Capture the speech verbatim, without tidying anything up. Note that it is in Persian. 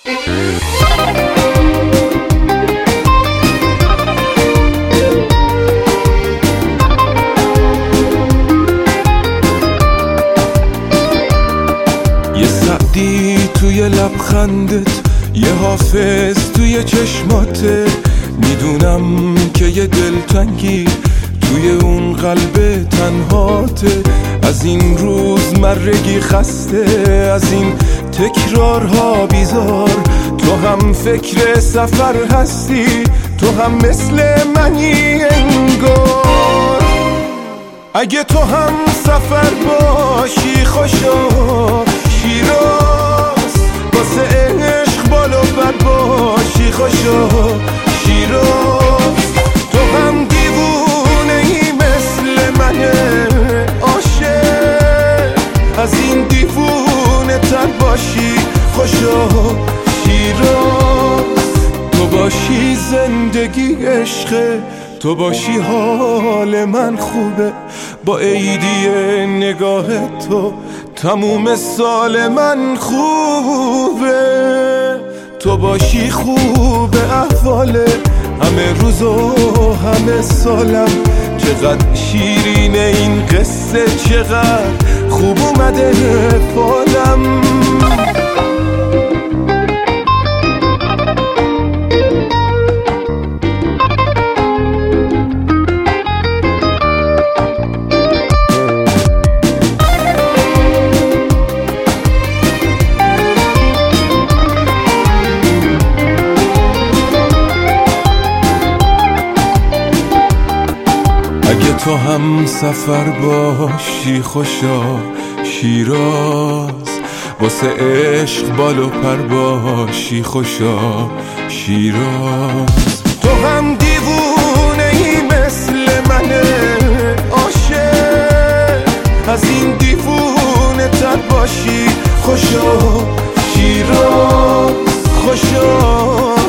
یه سعدی توی لبخندت، یه حافظ توی چشماته، میدونم که یه دلتنگی توی اون قلب تنهاته. از این روز مرگی خسته، از این تکرارها بیزار، تو هم فکر سفر هستی، تو هم مثل منی انگار. اگه تو هم سفر باشی خوشا شیراز، واسه عشق بالا پر باشی خوشا شیراز. تو هم دیوونه ای مثل منه عاشق، از این دیوونه تر باشی خوشا شیراز. تو باشی زندگی عشقه، تو باشی حال من خوبه، با عیدی نگاه تو تموم سال من خوبه. تو باشی خوب احواله، همه روز و همه سالم. چقدر شیرینه این قصه، چقدر خوب اومده فالم. اگه تو هم سفر باشی خوشا شیراز، واسه عشق بال و پر باشی خوشا شیراز. تو هم دیوونه ای مثل منه عاشق، از این دیوونه تر باشی خوشا شیراز خوشا